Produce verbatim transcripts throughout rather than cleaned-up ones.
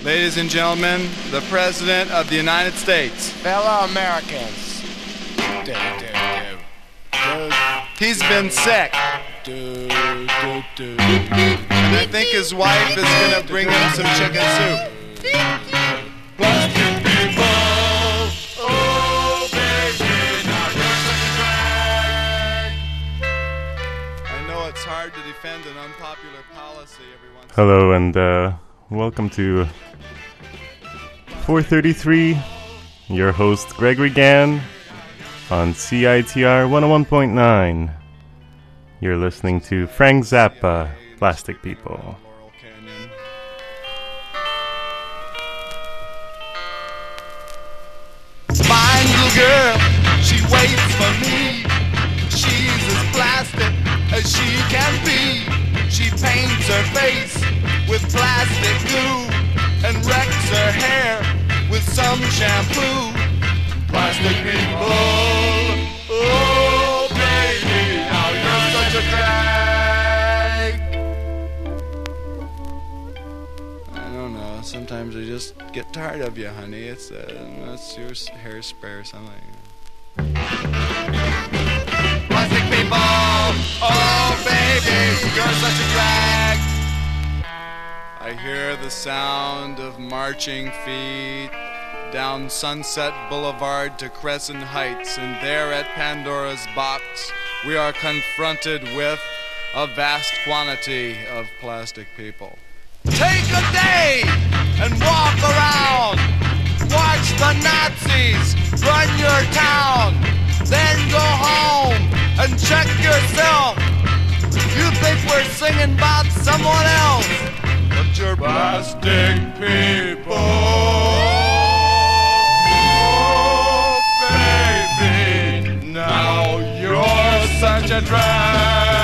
Ladies and gentlemen, the President of the United States. Fellow Americans. Do, do, do. Do, He's been sick. do, do, do. And I think his wife is gonna bring him some chicken soup. Plastic people. Oh, baby, now you're such a drag. I know it's hard to defend an unpopular policy every once in a Hello and uh, welcome to four thirty-three. Your host Gregory Gann on C I T R one oh one point nine. You're listening to Frank Zappa, Plastic People. Laurel Canyon. Fine little girl, she waits for me. She's as plastic as she can be. She paints her face with plastic glue and wrecks her hair with some shampoo. Plastic people, oh baby, now you're such a drag. I don't know. Sometimes I just get tired of you, honey. It's uh, that's your s- hairspray or something. Plastic people, oh baby, you're such a drag. I hear the sound of marching feet down Sunset Boulevard to Crescent Heights, and there at Pandora's Box we are confronted with a vast quantity of plastic people. Take a day and walk around. Watch the Nazis run your town. Then go home and check yourself. You think we're singing about someone else, but you're plastic people. Oh, baby, now you're such a drag.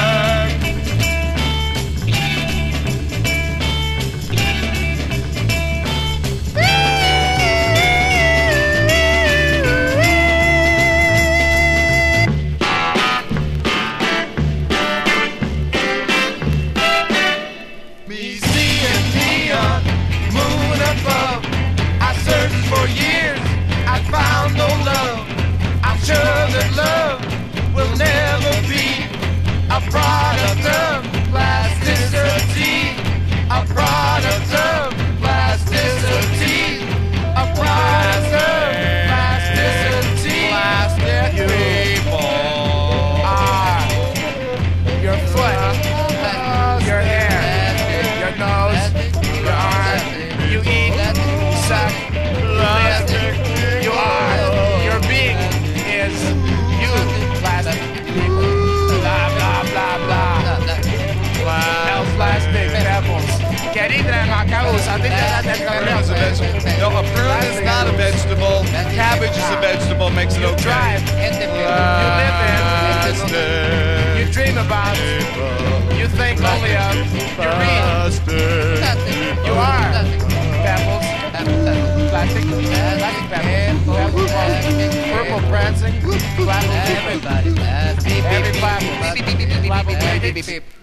Me seeing neon, moon above. I searched for years, I found no love. I'm sure that love will never be a product of plasticity. A product of plasticity. A product of plasticity. Plastic people are your foot, your hair, your nose, your arm. You eat, suck, live. You are. Your being is you. Plastic people. Blah blah blah blah. Hell, plastic pebbles. Querida Macaús, I think that that's Prune is a vegetable. No, a prune is not a vegetable. Cabbage is a vegetable, makes it You okay. drive, you live in, you dream about, you think only of, you read, you are pebbles, plastic, plastic pebbles, pebbles, purple prancing, plastic, everybody, every plastic,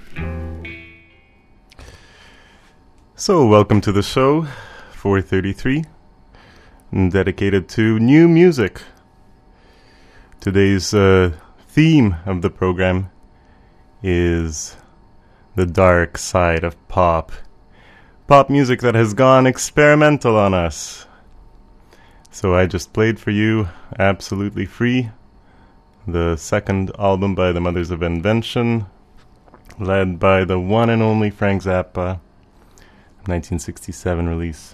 So, welcome to the show, four thirty-three, dedicated to new music. Today's uh, theme of the program is the dark side of pop. Pop music that has gone experimental on us. So I just played for you, absolutely free, the second album by the Mothers of Invention, led by the one and only Frank Zappa, nineteen sixty-seven release.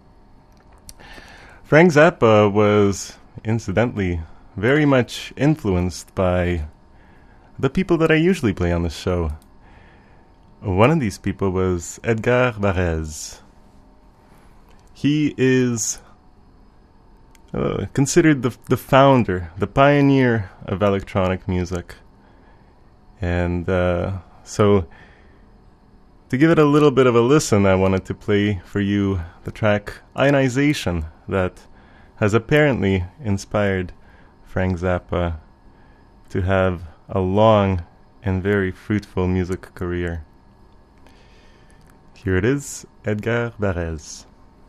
Frank Zappa was, incidentally, very much influenced by the people that I usually play on the show. One of these people was Edgar Varèse. He is uh, considered the the founder, the pioneer of electronic music. And uh, so, to give it a little bit of a listen, I wanted to play for you the track Ionization that has apparently inspired Frank Zappa to have a long and very fruitful music career. Here it is, Edgar Varèse.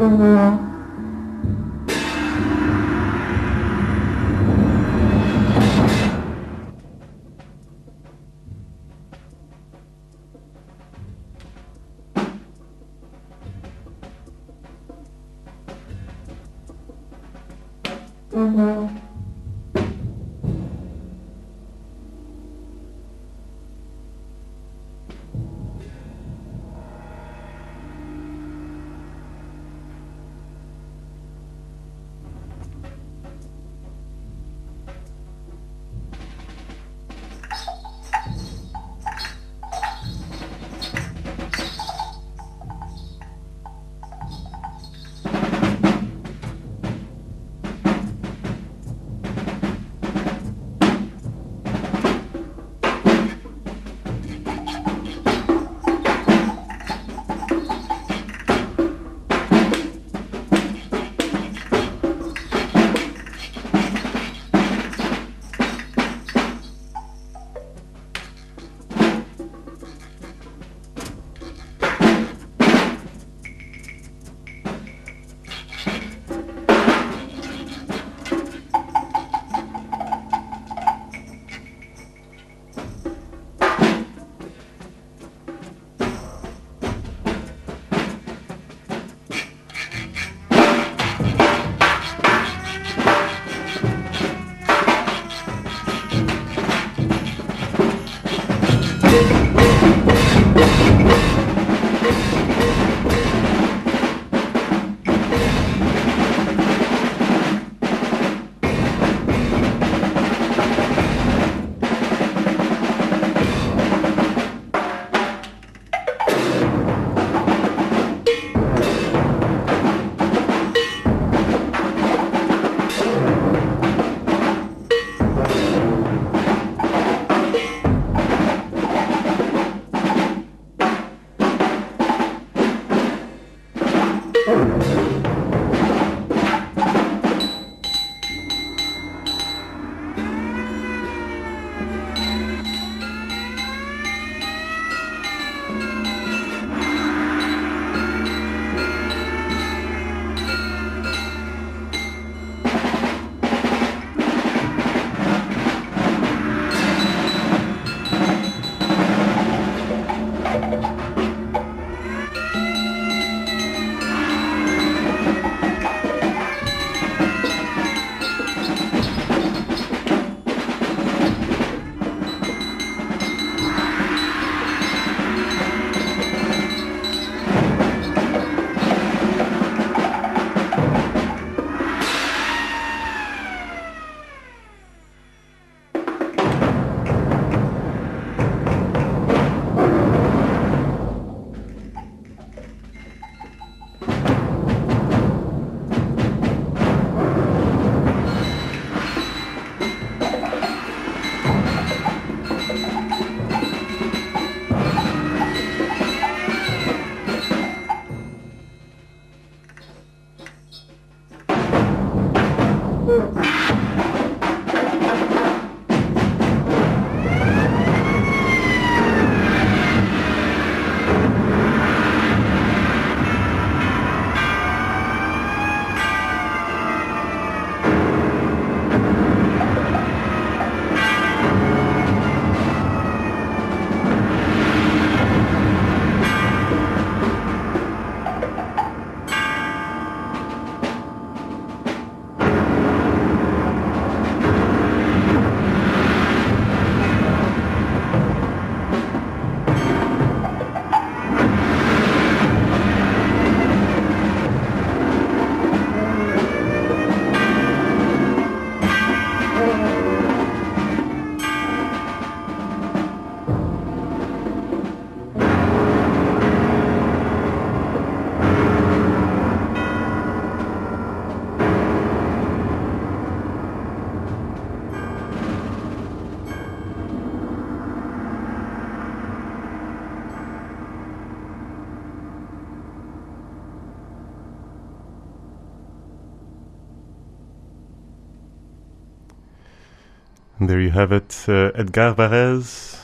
And there you have it, uh, Edgar Varèse,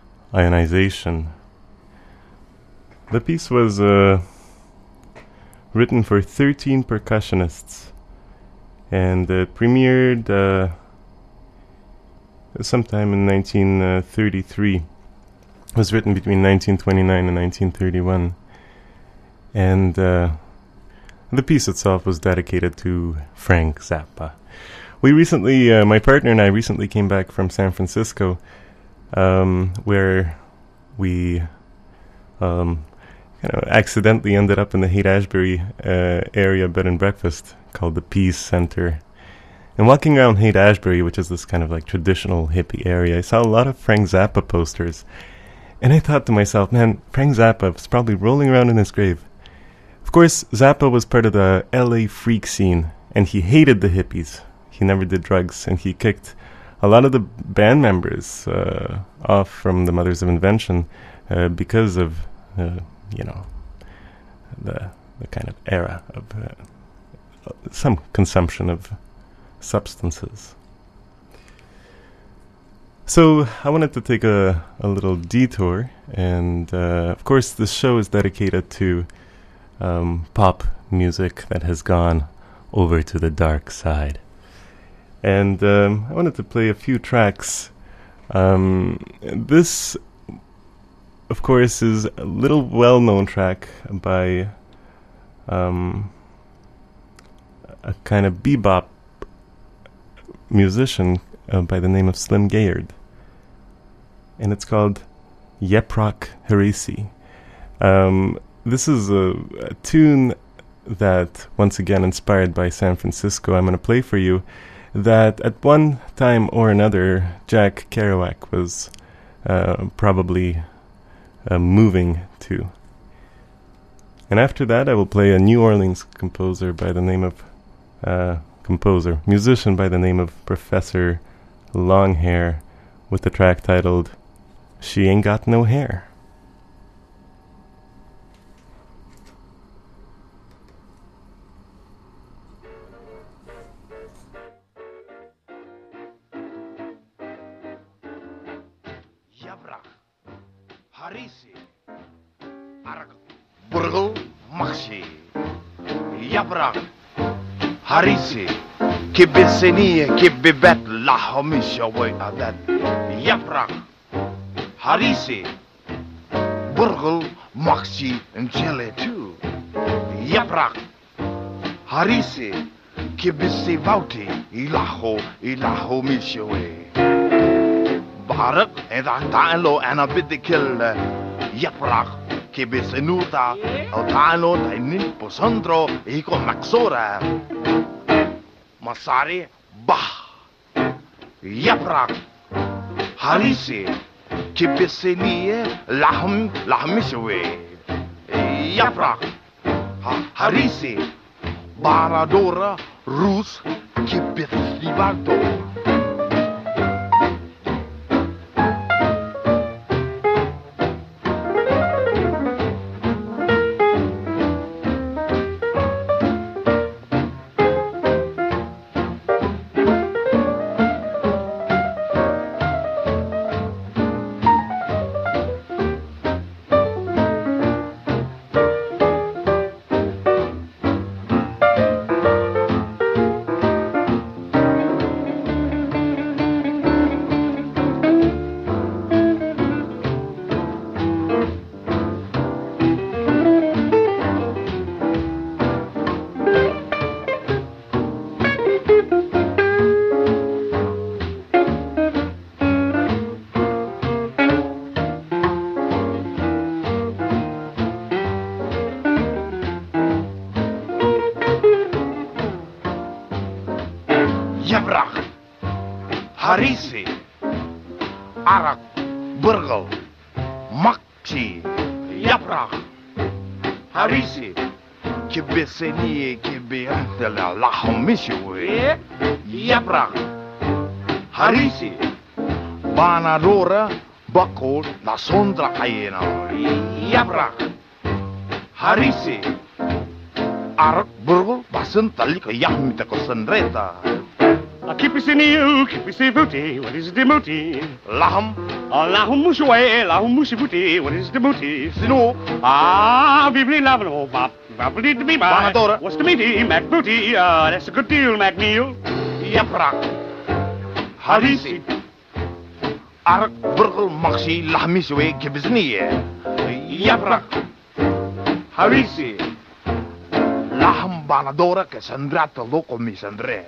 Ionization. The piece was uh, written for thirteen percussionists. And it premiered uh, sometime in nineteen thirty-three. It was written between nineteen twenty-nine and nineteen thirty-one. And uh, the piece itself was dedicated to Frank Zappa. We recently, uh, my partner and I recently came back from San Francisco, um, where we um, you know, accidentally ended up in the Haight-Ashbury uh, area bed and breakfast called the Peace Center. And walking around Haight-Ashbury, which is this kind of like traditional hippie area, I saw a lot of Frank Zappa posters. And I thought to myself, man, Frank Zappa was probably rolling around in his grave. Of course, Zappa was part of the L A freak scene, and he hated the hippies. He never did drugs, and he kicked a lot of the band members uh, off from the Mothers of Invention uh, because of, uh, you know, the the kind of era of uh, some consumption of substances. So I wanted to take a, a little detour, and uh, of course this show is dedicated to um, pop music that has gone over to the dark side. And um, I wanted to play a few tracks. Um, this, of course, is a little well-known track by um, a kind of bebop musician uh, by the name of Slim Gaillard. And it's called Yeprok Harisi. Um, this is a, a tune that, once again, inspired by San Francisco, I'm going to play for you, that at one time or another, Jack Kerouac was uh, probably uh, moving to. And after that, I will play a New Orleans composer by the name of, uh, composer, musician by the name of Professor Longhair, with the track titled She Ain't Got No Hair. Harisi, Arak, Burgle, Maxi, Yabrak, Harisi, Kibisini, Kibibet, Lahamisha, way of that. Yabrak, Harisi, Burgle, Maxi, and Chile too. Yabrak, Harisi, Kibisi Vauti, Ilaho, Ilaho Mishawe. Barak, and I talo and a bit the kill Yaprak, Kibis Enuta, Otano, Tainin, Posandro, Eco Maxora, Masari, Bah, Yaprak, Harisi, Kibisini, Laham, Lahamishawe, Yaprak, Harisi, Baradora, Rus, Kibis Livato. Yabrach, Harisi, Arak, Burgle, Makchi, Yabrach, Harisi, Kibisini, Kibiantela, Lahamishu, Yabrach, Harisi, Banadora, Bako, La Sondra Cayena, Yabrach, Harisi, Arak, Burgle, Basantalika, Yamita Cosandreta. Kippisini, kippisi booty, what is the mooti? Laham, Lahum mushaway, lahum mushibuti, what is the mooti? Sino, Ah, bibli lavano, bop, Bonadora. What's the meaty, Mac Booty? Uh, that's a good deal, McNeil. Yaprak. Harisi. Arak burgel maxi lahmiswe kibizniye. Yaprak. Harisi. Laham Bonadora Cassandra te loco misandre.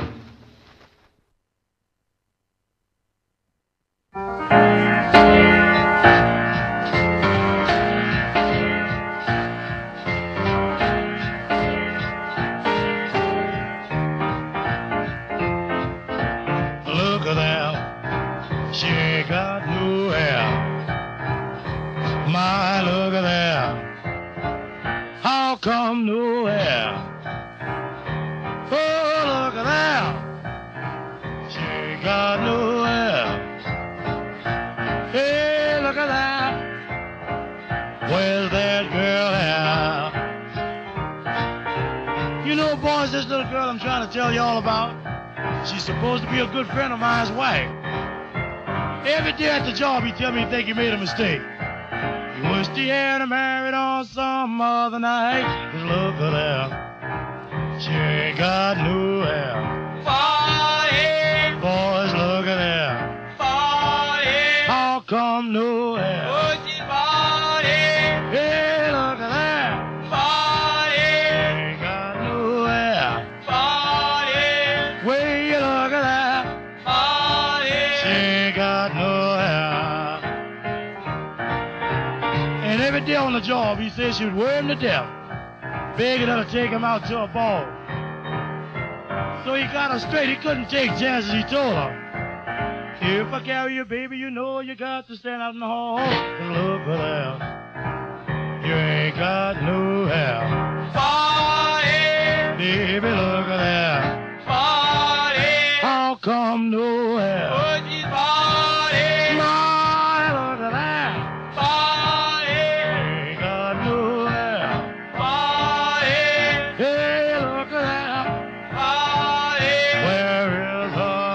Come nowhere. Oh, look at that. She ain't got nowhere. Hey, look at that. Where's that girl at? You know, boys, this little girl I'm trying to tell you all about, she's supposed to be a good friend of mine's wife. Every day at the job, he tell me he think he made a mistake. He wished he had married on some other night. Cause look at her, she ain't got no hair. Forty. Boys, look at her. Forty. How come no hair? Oh, she's forty. Hey, look at her. Forty. She ain't got no hair. Forty. Way you look at her. Forty. She ain't got no hair. And every day on the job, he said she would worry him to death, begging her to take him out to a ball. So he got her straight. He couldn't take chances, he told her. If I carry you, baby, you know you got to stand out in the hall. And look at that. You ain't got no hair. Forty. Baby, look at that. Forty. How come no hair? Oh, she's forty. My, look at that. Forty. Ain't got no hair. Forty. Hey, look at that. Forty. Where is her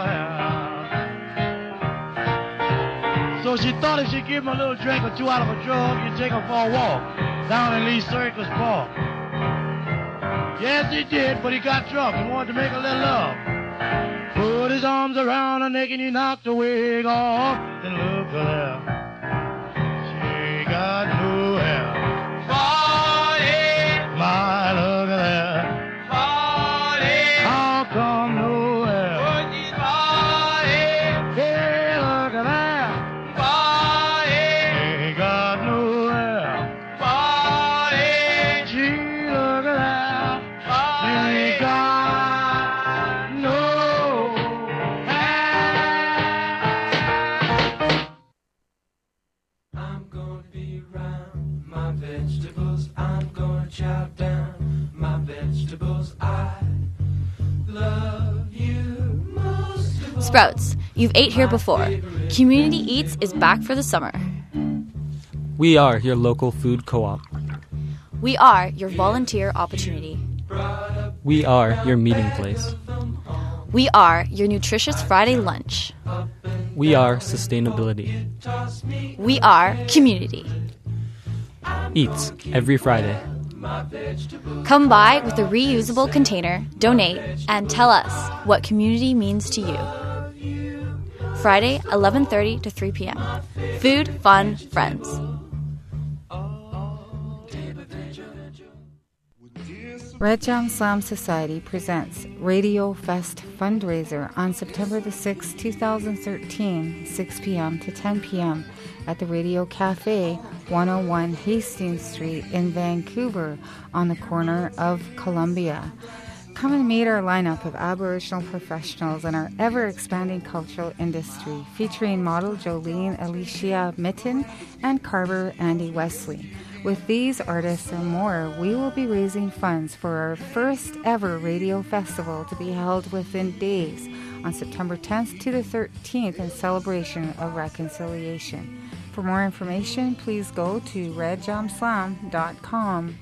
hair? So she thought if she give him a little drink or two out of a drug, he'd take her for a walk down in Lee Circus Park. Yes, he did, but he got drunk and wanted to make a little love. Put his arms around her neck and he knocked her wig off. And look at her, she got no hair. Forty. My, look at that. Forty. How come no hair? Oh, she's forty. Hey, look at that. Forty. Ain't got no hair. Forty. Gee, look at that. Forty. Ain't got no hair. I'm gonna be around my vegetables. I'm gonna chow down my vegetables. I love you most of all. Sprouts, you've ate here before. Community Eats is back for the summer. We are your local food co-op. We are your volunteer opportunity. We are your meeting place. We are your nutritious Friday lunch. We are sustainability. We are community. Eats every Friday. Come by with a reusable container, donate, and tell us what community means to you. Friday, eleven thirty to three p.m. Food, fun, friends. Red Jam Slam Society presents Radio Fest fundraiser on September the sixth, twenty thirteen, six p.m. to ten p.m. at the Radio Cafe, one oh one Hastings Street in Vancouver on the corner of Columbia. Come and meet our lineup of Aboriginal professionals in our ever-expanding cultural industry, featuring model Jolene Alicia Mitten and carver Andy Wesley. With these artists and more, we will be raising funds for our first ever radio festival to be held within days on September tenth to the thirteenth in celebration of reconciliation. For more information, please go to red jam slam dot com.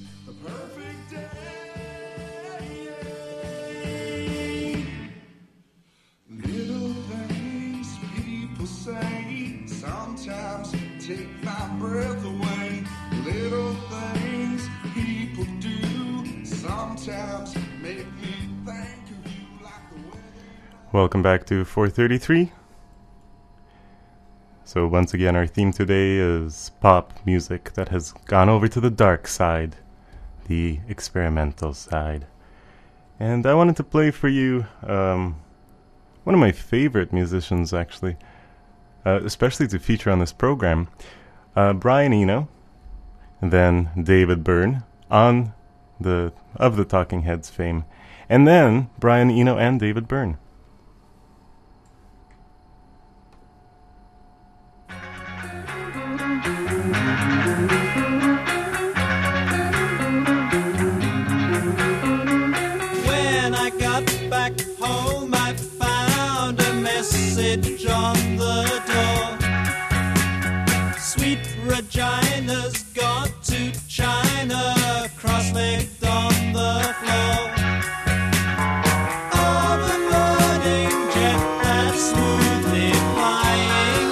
Little things people say sometimes take my breath away. Little things people times make me think of you like the way. Welcome back to four thirty-three. So once again, our theme today is pop music that has gone over to the dark side, the experimental side. And I wanted to play for you um, one of my favorite musicians, actually, uh, especially to feature on this program, uh, Brian Eno, and then David Byrne, on the of the Talking Heads fame, and then Brian Eno and David Byrne. When I got back home, I found a message on the door. Sweet Regina's gone to China, cross-legged on the floor. Of a burning jet that's smoothly flying.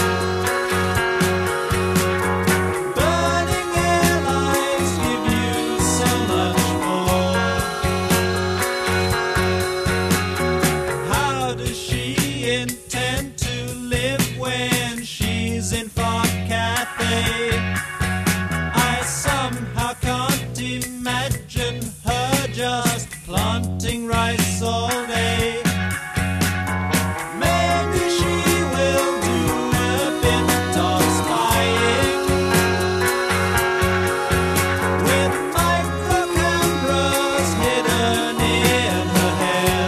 Burning airlines give you so much more. How does she intend to live when she's in Far Cathay? I somehow can't imagine her just planting rice all day. Maybe she will do a bit of spying with micro cameras hidden in her hair.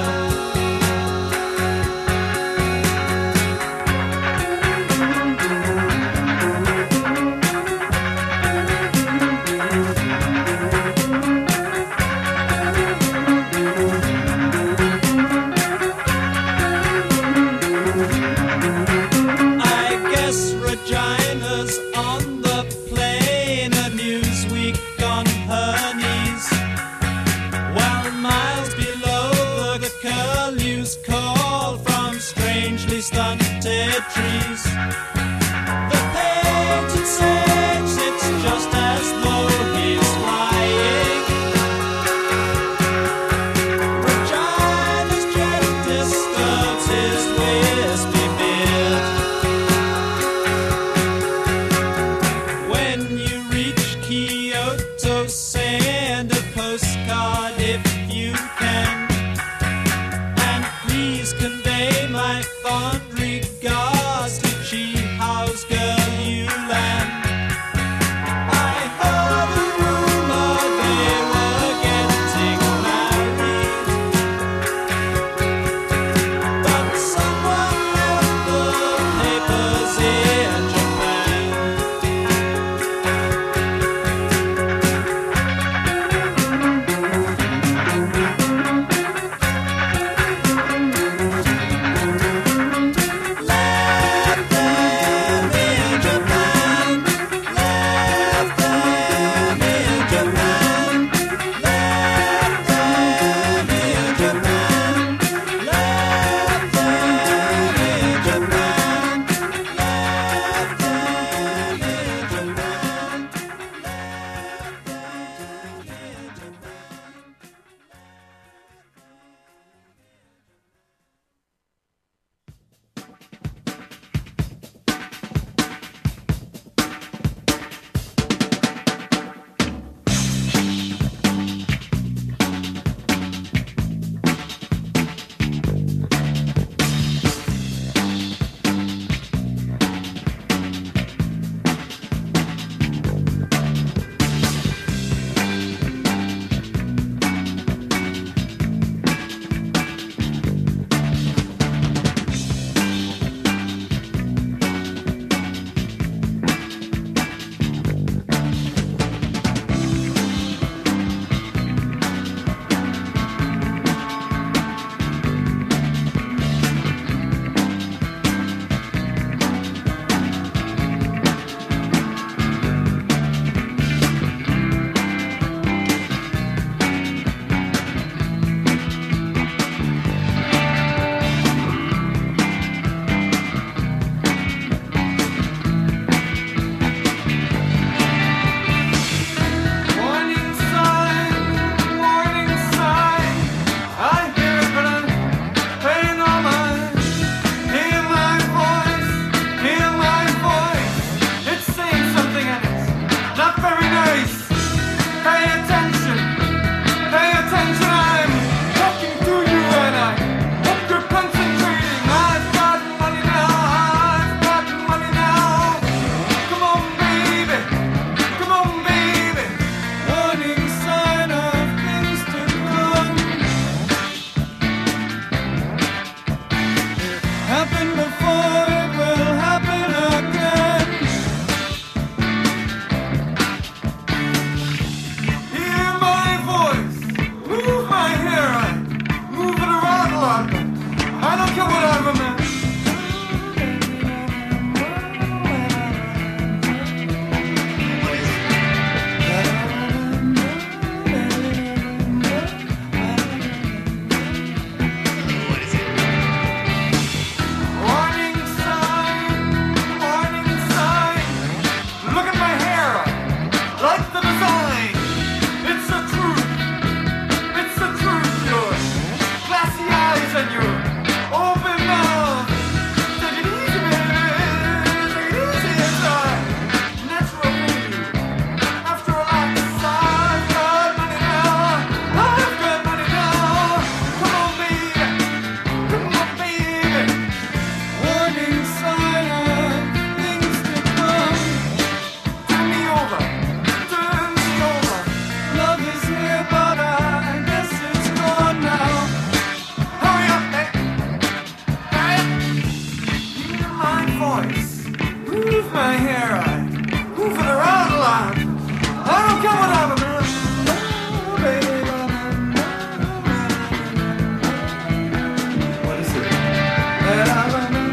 I guess Regina's on the plane, a Newsweek on her knees. While miles below the curlews call from strangely stunted trees. The painted sage sits just as though he's flying. Regina's jet disturbs his wispy beard. When you reach Kyoto, send a postcard if you can. And please convey my fond regards to Chi House Girl You Land. I heard a rumor they were getting married, but someone left the papers in Japan. Let them here. Who for the round line? I don't care what happened, man. Oh, baby. What is it? That I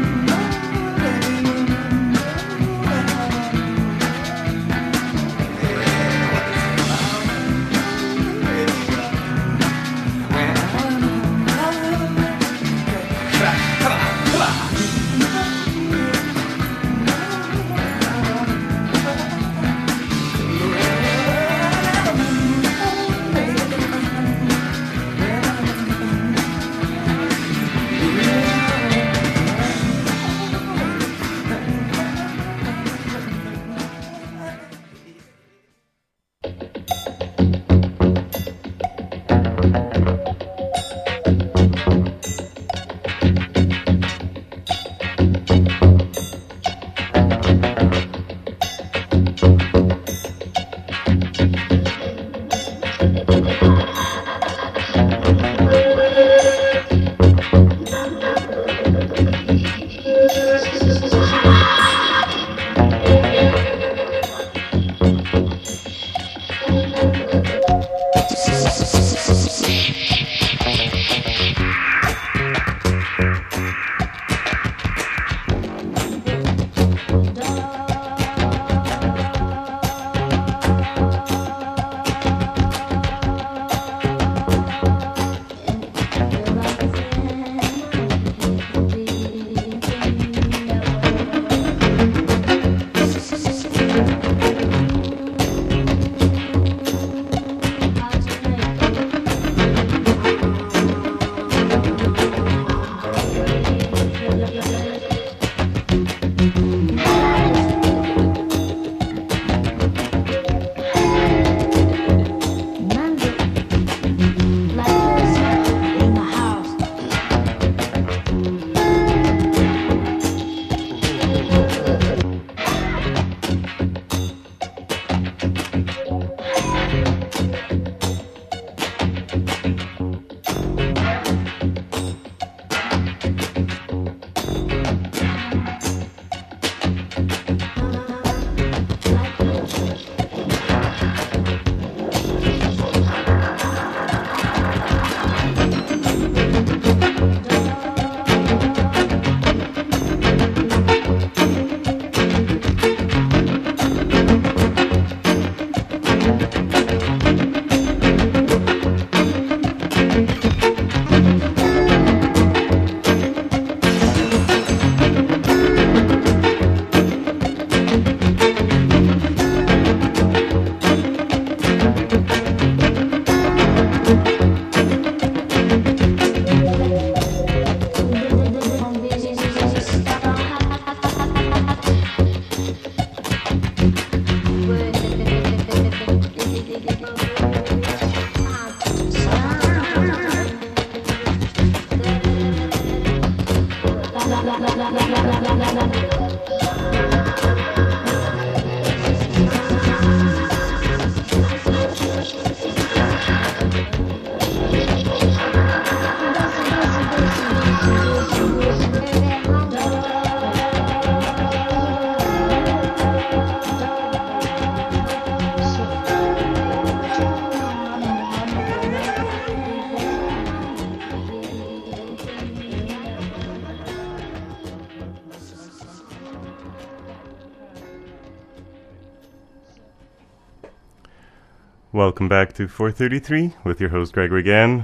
Welcome back to four thirty-three with your host Gregory again.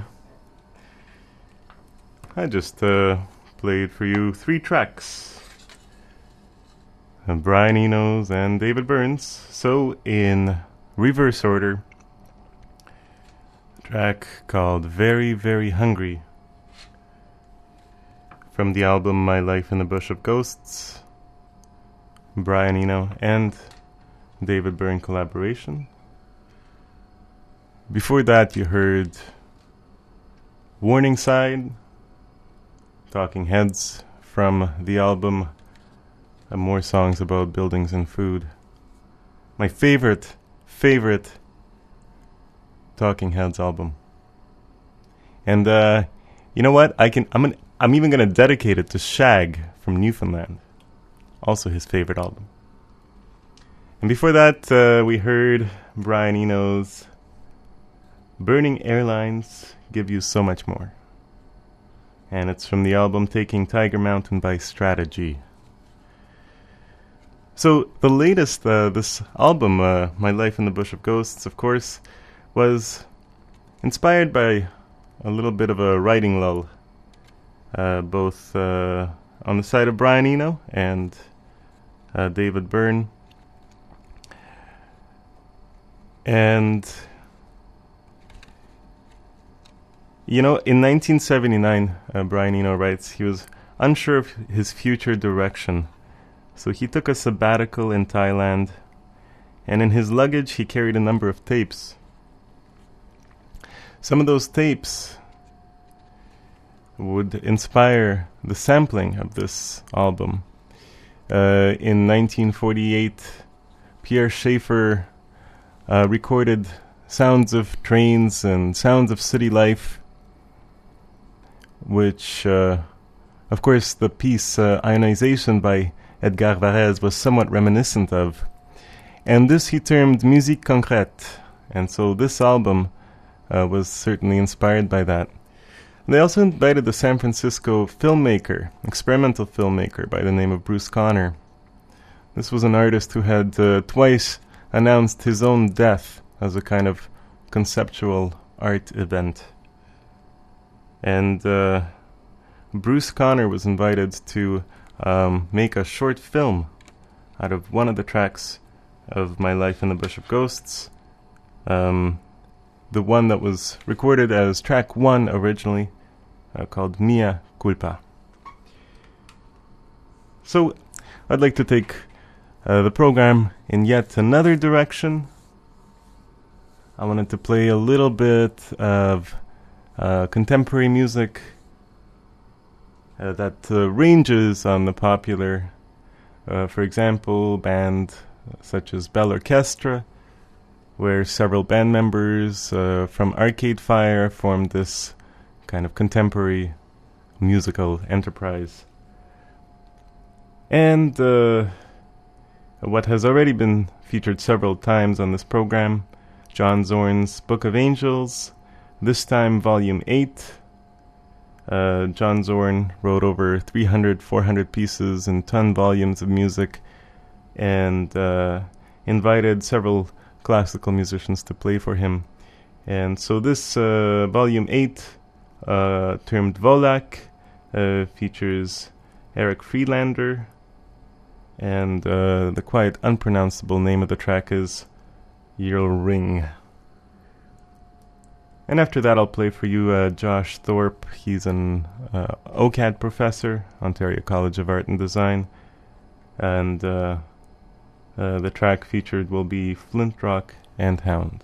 I just uh, played for you three tracks of Brian Eno's and David Byrne's. So in reverse order, a track called Very Very Hungry from the album My Life in the Bush of Ghosts, Brian Eno and David Byrne collaboration. Before that, you heard Warning Side, Talking Heads, from the album uh, More Songs About Buildings and Food. My favorite, favorite Talking Heads album. And uh, you know what? I can. I'm. An, I'm even going to dedicate it to Shag from Newfoundland. Also his favorite album. And before that, uh, we heard Brian Eno's Burning Airlines Give You So Much More. And it's from the album Taking Tiger Mountain by Strategy. So the latest, uh, this album, uh, My Life in the Bush of Ghosts, of course, was inspired by a little bit of a writing lull, uh, both uh, on the side of Brian Eno and uh, David Byrne. And, you know, in nineteen seventy-nine, uh, Brian Eno writes, he was unsure of his future direction. So he took a sabbatical in Thailand, and in his luggage he carried a number of tapes. Some of those tapes would inspire the sampling of this album. Uh, in nineteen forty-eight, Pierre Schaeffer uh, recorded sounds of trains and sounds of city life, which, uh, of course, the piece uh, Ionization by Edgar Varèse was somewhat reminiscent of. And this he termed musique concrète. And so this album uh, was certainly inspired by that. They also invited the San Francisco filmmaker, experimental filmmaker by the name of Bruce Conner. This was an artist who had uh, twice announced his own death as a kind of conceptual art event. And uh, Bruce Conner was invited to um, make a short film out of one of the tracks of My Life in the Bush of Ghosts. Um, the one that was recorded as track one originally, uh, called Mea Culpa. So, I'd like to take uh, the program in yet another direction. I wanted to play a little bit of uh, contemporary music uh, that uh, ranges on the popular, uh, for example, band such as Bell Orchestra, where several band members uh, from Arcade Fire formed this kind of contemporary musical enterprise. And uh, what has already been featured several times on this program, John Zorn's Book of Angels, this time volume eight. Uh, John Zorn wrote over three hundred, four hundred pieces in ton volumes of music, and uh, invited several classical musicians to play for him. And so this uh, volume eight, uh, termed Volak, uh, features Eric Friedlander, and uh, the quite unpronounceable name of the track is Yerl Ring. And after that I'll play for you uh, Josh Thorpe. He's an uh, O C A D professor, Ontario College of Art and Design, and uh, uh, the track featured will be Flint Rock and Hound.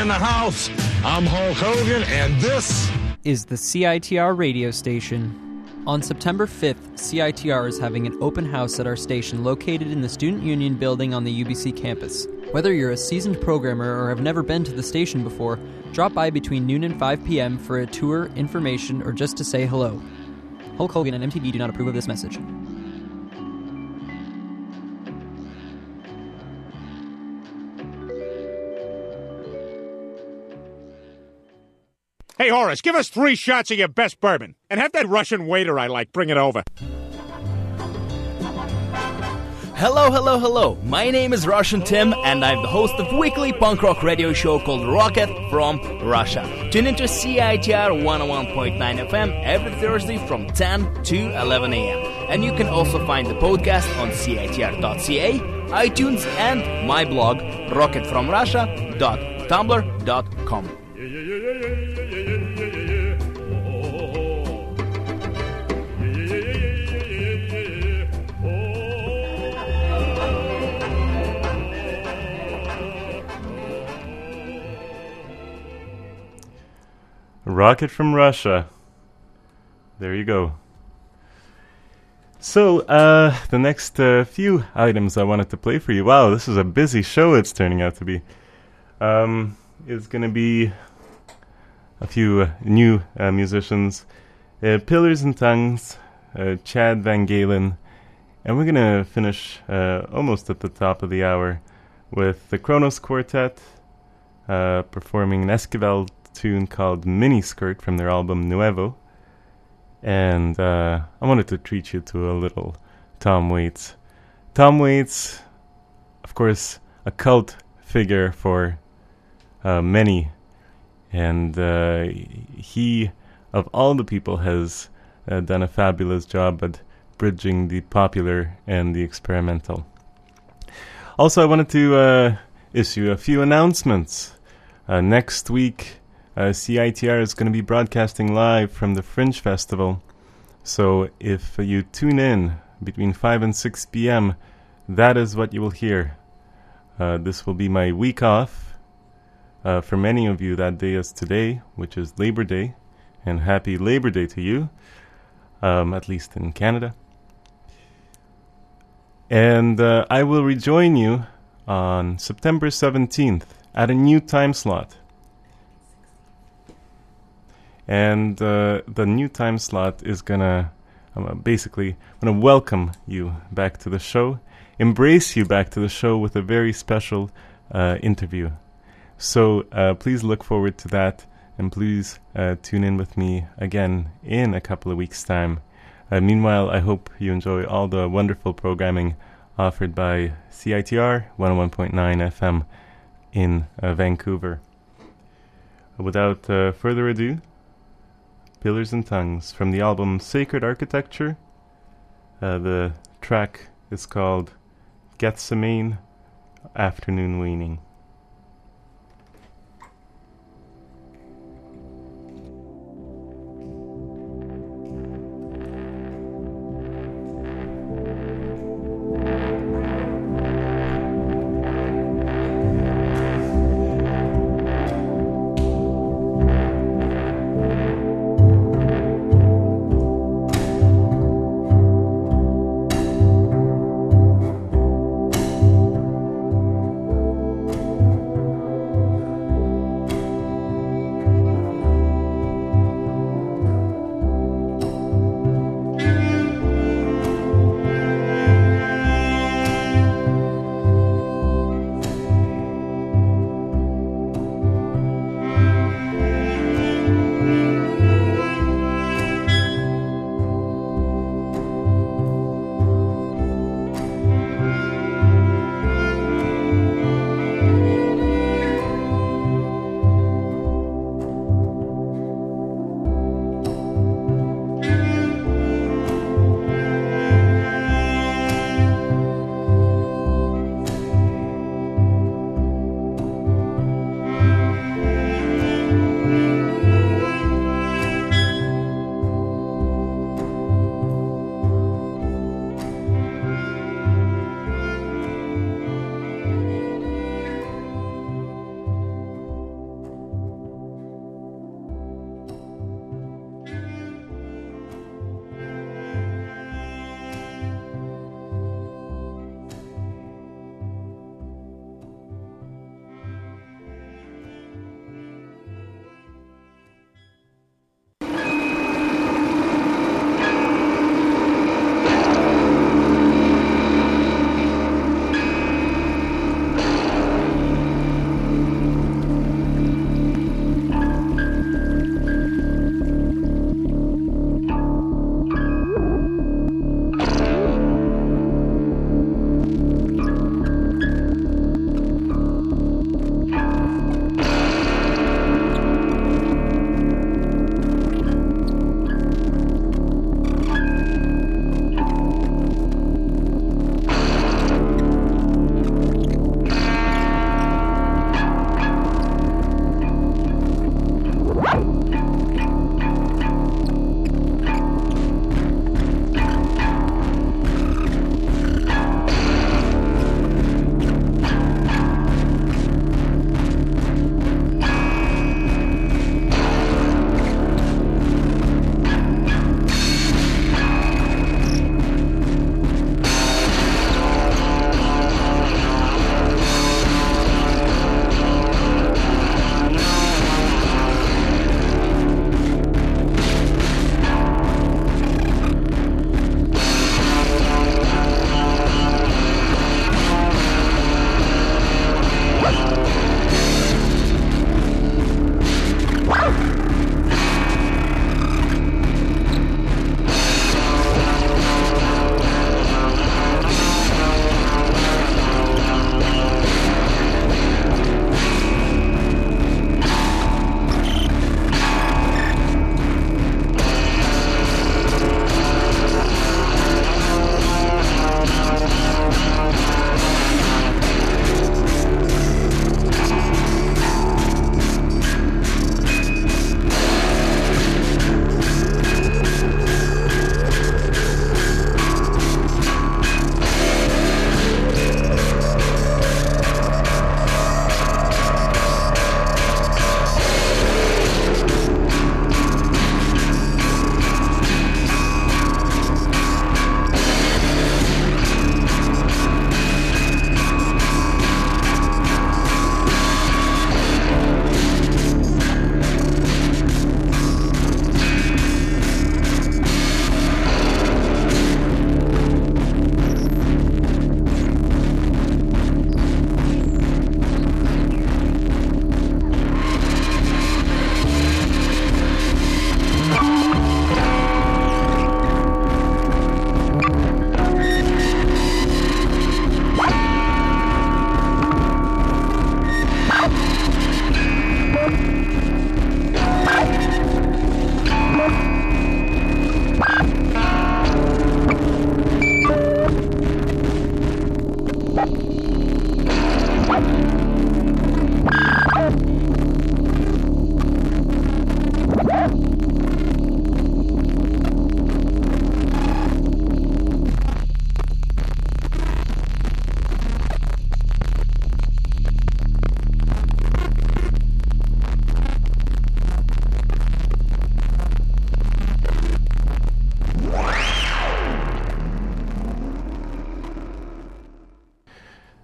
in the house. I'm Hulk Hogan, and this is the C I T R radio station. On September fifth, C I T R is having an open house at our station located in the Student Union building on the U B C campus. Whether you're a seasoned programmer or have never been to the station before, drop by between noon and five p.m. for a tour, information, or just to say hello. Hulk Hogan and M T V do not approve of this message. Hey, Horace, give us three shots of your best bourbon. And have that Russian waiter I like bring it over. Hello, hello, hello. My name is Russian Tim, and I'm the host of weekly punk rock radio show called Rocket from Russia. Tune into C I T R one oh one point nine F M every Thursday from ten to eleven a.m. And you can also find the podcast on C I T R dot C A, iTunes, and my blog, rocket from russia dot tumblr dot com. Rocket from Russia. There you go. So, uh, the next uh, few items I wanted to play for you. Wow, this is a busy show it's turning out to be. Um, it's going to be a few uh, new uh, musicians. Uh, Pillars and Tongues, uh, Chad Van Galen, and we're going to finish uh, almost at the top of the hour with the Kronos Quartet uh, performing an Esquivel tune called Miniskirt from their album Nuevo. And uh, I wanted to treat you to a little Tom Waits. Tom Waits, of course, a cult figure for uh, many. And uh, he, of all the people, has uh, done a fabulous job at bridging the popular and the experimental. Also, I wanted to uh, issue a few announcements. Uh, next week, Uh, C I T R is going to be broadcasting live from the Fringe Festival. So if uh, you tune in between five and six p.m., that is what you will hear. Uh, this will be my week off. Uh, for many of you, that day is today, which is Labor Day. And happy Labor Day to you, um, at least in Canada. And uh, I will rejoin you on September seventeenth at a new time slot. And uh, the new time slot is gonna um, basically gonna welcome you back to the show, embrace you back to the show with a very special uh, interview. So uh, please look forward to that, and please uh, tune in with me again in a couple of weeks' time. Uh, meanwhile, I hope you enjoy all the wonderful programming offered by C I T R one oh one point nine F M in uh, Vancouver. Without uh, further ado, Pillars and Tongues from the album Sacred Architecture. Uh, the track is called Gethsemane Afternoon Waning.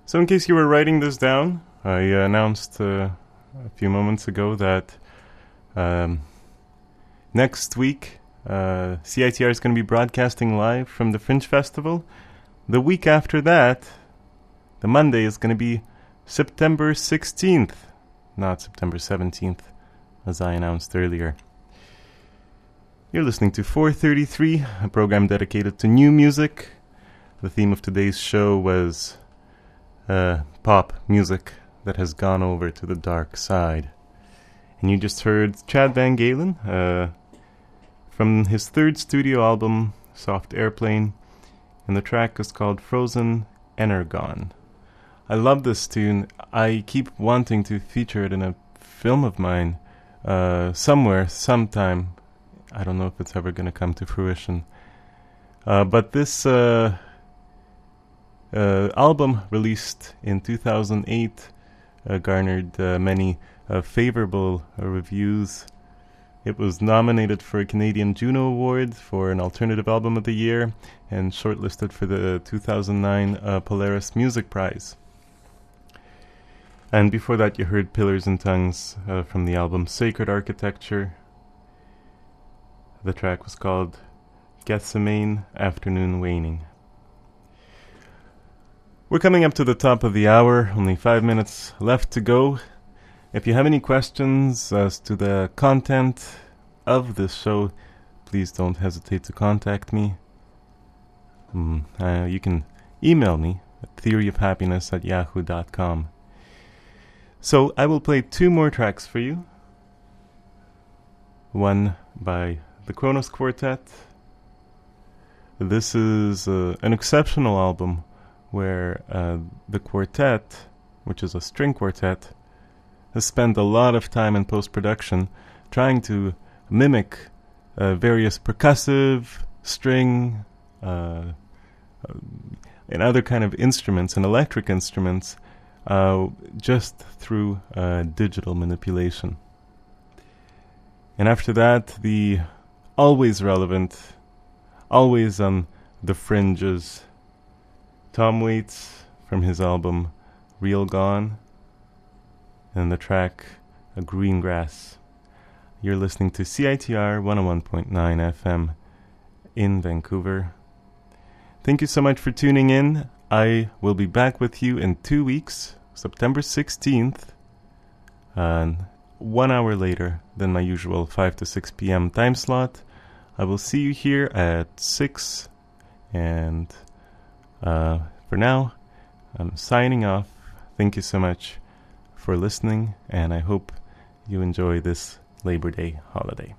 So in case you were writing this down, I uh, announced uh, a few moments ago that um, next week uh, C I T R is going to be broadcasting live from the Fringe Festival. The week after that, the Monday, is going to be September sixteenth, not September seventeenth, as I announced earlier. You're listening to four thirty-three, a program dedicated to new music. The theme of today's show was uh, pop music that has gone over to the dark side. And you just heard Chad Van Galen uh, from his third studio album, Soft Airplane, and the track is called Frozen Energon. I love this tune. I keep wanting to feature it in a film of mine uh, somewhere, sometime. I don't know if it's ever going to come to fruition. Uh, but this uh, uh, album, released in two thousand eight, uh, garnered uh, many uh, favorable uh, reviews. It was nominated for a Canadian Juno Award for an Alternative Album of the Year and shortlisted for the two thousand nine uh, Polaris Music Prize. And before that, you heard Pillars and Tongues uh, from the album Sacred Architecture. The track was called Gethsemane Afternoon Waning. We're coming up to the top of the hour, only five minutes left to go. If you have any questions as to the content of this show, please don't hesitate to contact me. Mm, uh, you can email me at theoryofhappiness at yahoo dot com. So I will play two more tracks for you. One by the Kronos Quartet. This is uh, an exceptional album where uh, the quartet, which is a string quartet, has spent a lot of time in post-production trying to mimic uh, various percussive, string, uh, uh, and other kind of instruments and electric instruments uh, just through uh, digital manipulation. And after that, the always relevant, always on the fringes, Tom Waits from his album Real Gone, and the track A Green Grass. You're listening to C I T R one oh one point nine F M in Vancouver. Thank you so much for tuning in. I will be back with you in two weeks, September sixteenth, uh, one hour later than my usual five to six p.m. time slot. I will see you here at six, and uh, for now, I'm signing off. Thank you so much for listening, and I hope you enjoy this Labor Day holiday.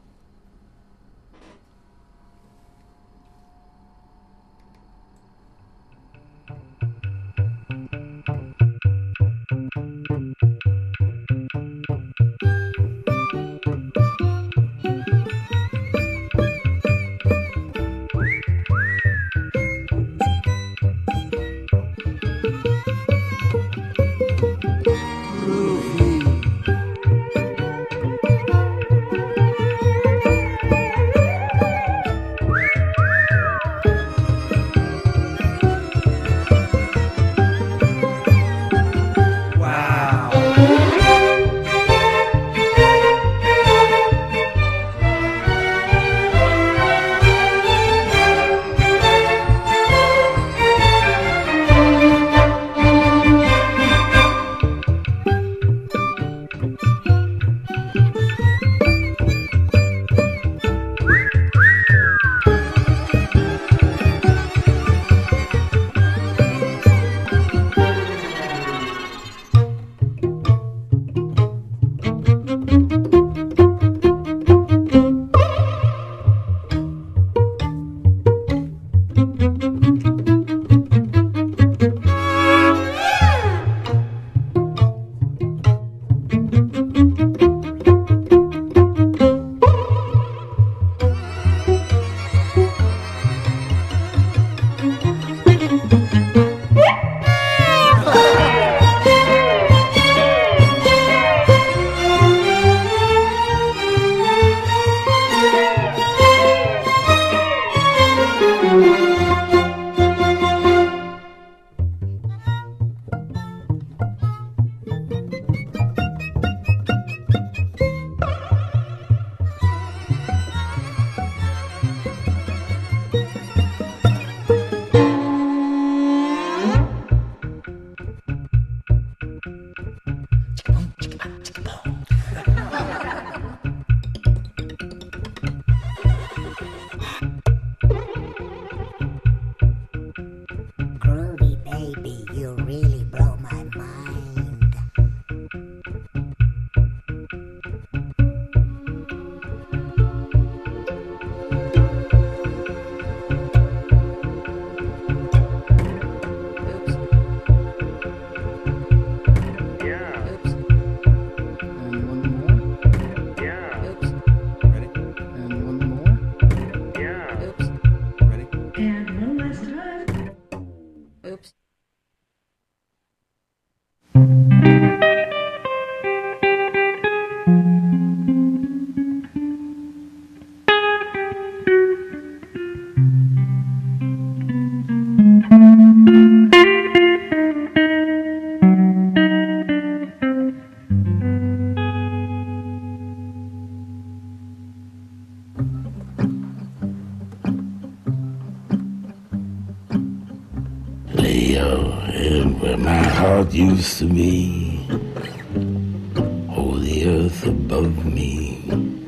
heart used to be. Oh, the earth above me.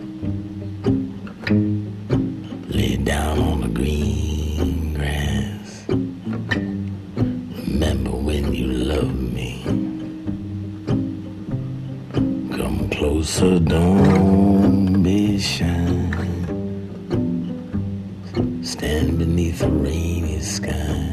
Lay down on the green grass. Remember when you loved me. Come closer, don't be shy. Stand beneath a rainy sky.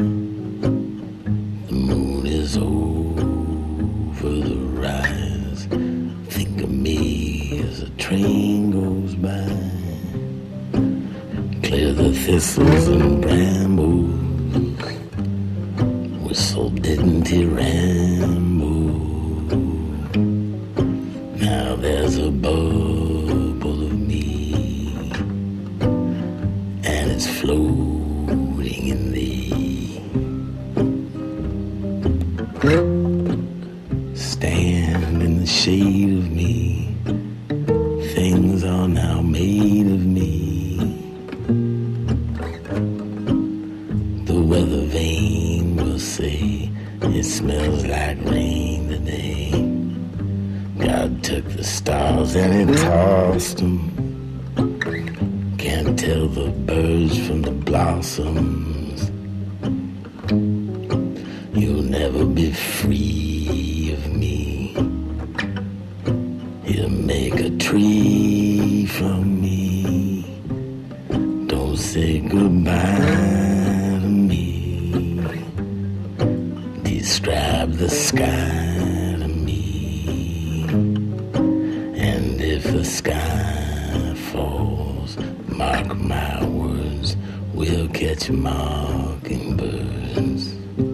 The moon is over the rise. Think of me as a train goes by. Clear the thistles and brambles. Whistle, didn't he ramble? Now there's a bubble of me, and it's floating in thee. Stand in the shade of me. Things are now made of me. The weather vane will say it smells like rain today. God took the stars and he tossed them. Can't tell the birds from the blossoms. You'll never be free of me. He'll make a tree from me. Don't say goodbye to me. Describe the sky to me. And if the sky falls, mark my words, we'll catch mockingbirds.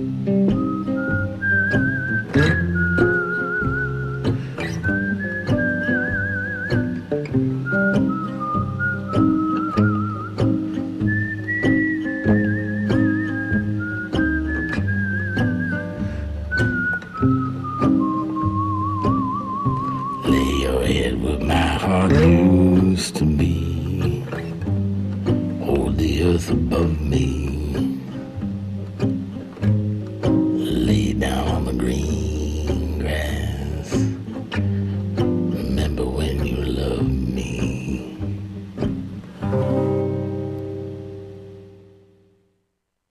Lay your head where my heart used to be. Hold the earth above me. Lay down on the green